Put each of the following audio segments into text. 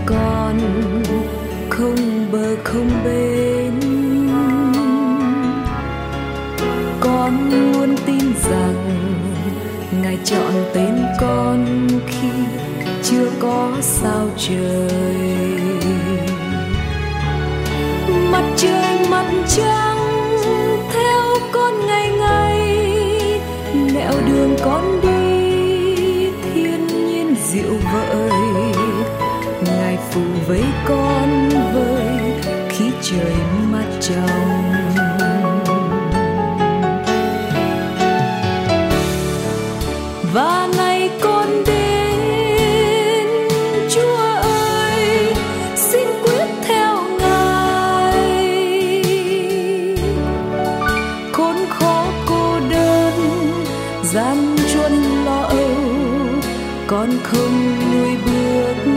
con, không bờ không bến. Con luôn tin rằng Ngài chọn tên con khi chưa có sao trời. Mặt trời mặt trăng theo con ngày ngày, nẻo đường con đi thiên nhiên dịu vợi. Ngài phù với con với khí trời mát trong. Và ngày con đến, Chúa ơi, xin quyết theo Ngài. Khốn khó cô đơn, gian truân lo âu, con không lùi bước.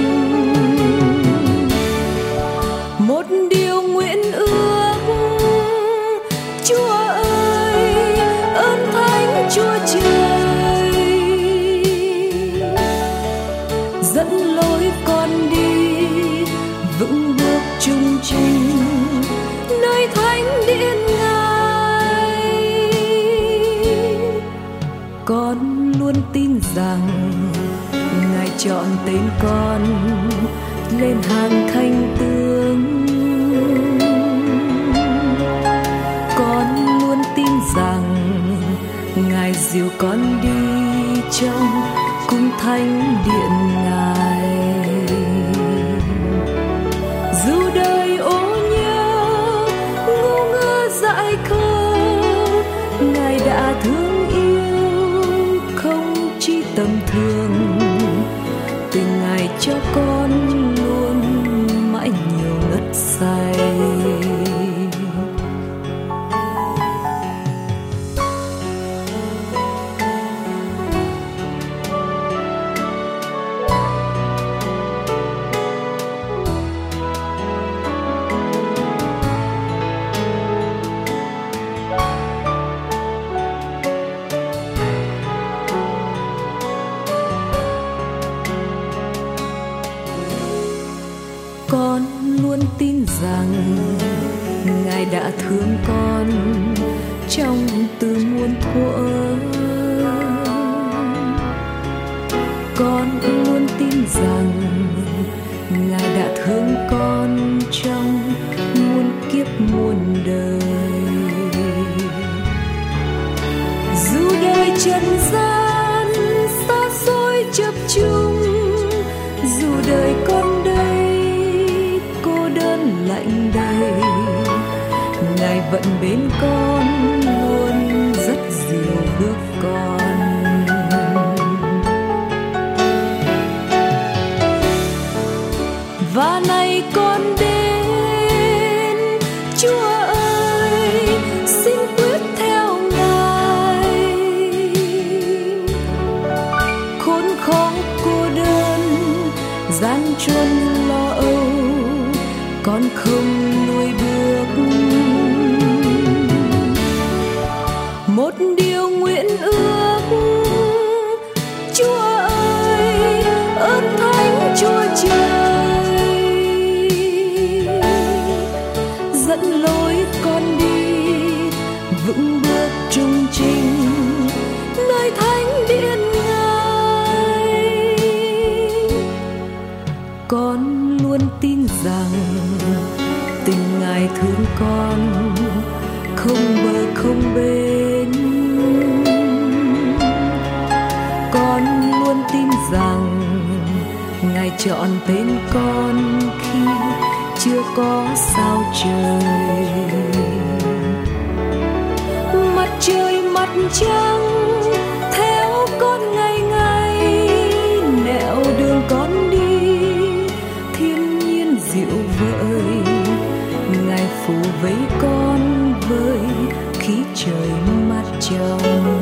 Một điều nguyện ước, Chúa ơi, ơn Thánh Chúa Trời, dẫn lối con đi vững bước trung trình nơi thánh điện Ngài. Con luôn tin rằng Ngài chọn tên con lên hàng thánh tướng. Con luôn tin rằng Ngài dìu con đi trong cung thánh điện Ngài. Dù đời ô nhớ ngu ngơ dại khờ, Ngài đã thương yêu không chi tầm thường. Tình Ngài cho con luôn mãi nhiều ngất say. Con luôn tin rằng Ngài đã thương con trong từ muôn thuở. Con luôn tin rằng Ngài đã thương con trong muôn kiếp muôn đời. Dù đời trần gian xa xôi chập trùng, dù đời con đây lạnh đầy, Ngài vẫn bên con luôn rất dìu bước con. Và này con đến, Chúa ơi, xin quyết theo Ngài. Khốn khó cô đơn, gian truân lo âu, con không lùi bước. Một điều nguyện ước, Chúa ơi, ơn Thánh Chúa Trời, dẫn lối con đi vững bước trung trình nơi thánh điện Ngài. Con luôn tin rằng tình Ngài thương con không bờ không bến. Con luôn tin rằng Ngài chọn tên con khi chưa có sao trời. Mặt trời mặt trăng theo con ngày ngày, nẻo đường con đi thiên nhiên dịu vợi. Ngài phù với con với khí trời mát trong.